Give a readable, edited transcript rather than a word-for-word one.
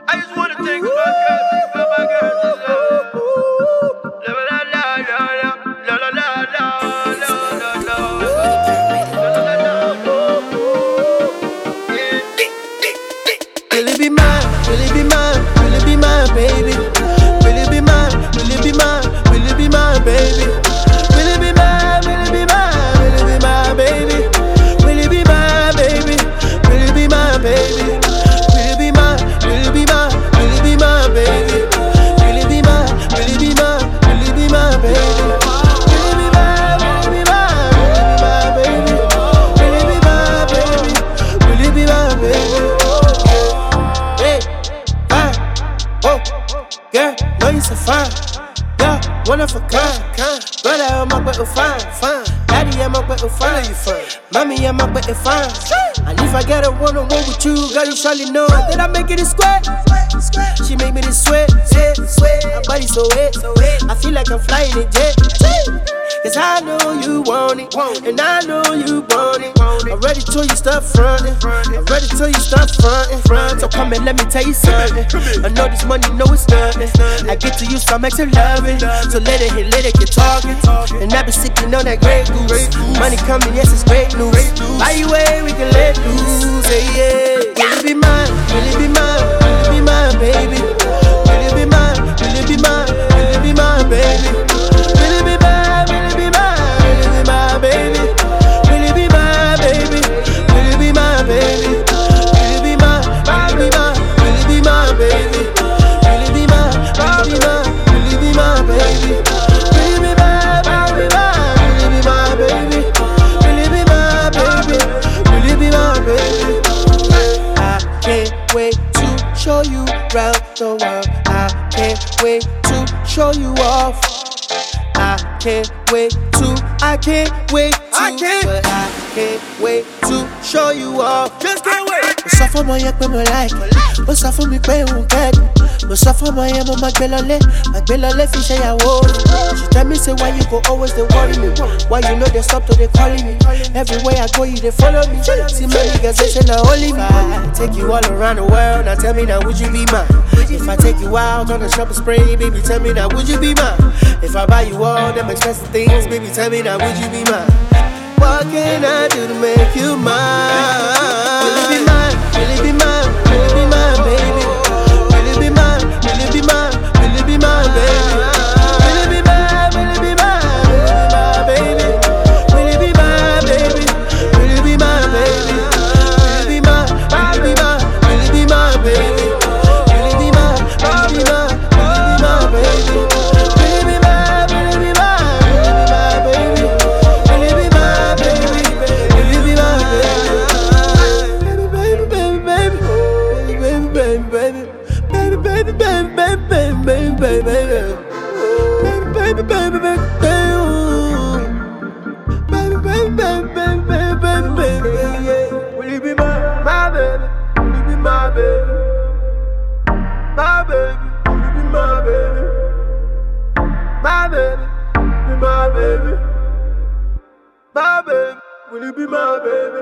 I just wanna think about girls, think about my girls. La la la la la la la la la la Will it be mine? Will it be mine? Will it be mine, baby? Will it be mine? Will it be mine? Will it be mine, baby? Will it be mine? Will it be mine? Will it be mine, baby? Will it be mine, baby? Will it be mine, baby? Will it be mine? Will it be mine? Will it be mine, baby? Will it be mine? Will it be mine? Will it be mine, baby? Will it be mine? Will it be mine? Will it be mine, baby? Will it be mine, baby? Girl, know you so fine. Yeah, one of a kind. Brother, I'm up with a fine. Daddy, I'm up with a fine. Mommy, I'm up with a fine. And if I get a one-on-one with you, girl, you surely know that I make it a sweat. She make me this sweat. My body so wet. I feel like I'm flying a jet. Cause I know you want it, and I know you want it. I already told you stop frontin'. So come and let me tell you something. I know this money, know it's nothing. I get to you, so I make you love it. So let it hit, let it get talking. And I be sipping on that Grey Goose. Money coming, yes, it's great news. By the way, we can let loose. Hey, yeah. Will it be mine? Will it be mine? Will it be mine, baby? Will it be mine? Will it be mine? Will it be mine, baby? Will it be mine? Will it be mine? Will it be mine, baby? Will it be mine, baby? Will it be mine, baby? Will it be mine? Will it be mine? Will it be mine, baby? Will it be mine? Will it be mine? Will it be mine, baby? Will it be mine? Will it be mine? Will it be mine, baby? Will it be mine, baby? Will it be mine, baby? I can't wait to show you round the world. I can't wait to show you off. I can't wait to show you off. Just can't wait. Mo sọ fún ọmọ yẹn pé mo like. Mo sọ fún mi pé òun kẹ́dùn. Mo sọ fún ọmọ yẹn mo máa gbé lọlé fi ṣe ìyàwó. She tell me say why you go always dey worry me. Why you no dey stop to dey calling me. Everywhere I go you dey follow me. See many girls they say na only me. I take you all around the world, now tell me now would you be mine? If I take you out on a shopping spree, baby tell me now would you be mine? If I buy you all them expensive things, baby tell me now would you be mine? What can I do to make you mine? Will it be mine? Will it be mine? Will it be mine, baby? Will it be mine? Will it be mine? Will it be mine, baby? Will it be mine? Will it be mine? Will it be mine, baby? Will it be mine, baby? Will it be mine, baby? Will it be mine? Will it be mine? Will it be mine, baby? Will it be mine? Will it be mine? Will it be mine, baby? Will it be mine? Will it be mine? Will it be mine, baby? Will it be mine, baby? Will it be mine, Will you be my baby? Will you be my baby? My baby, will you be my baby? My baby, be my baby. My baby, will you be my baby?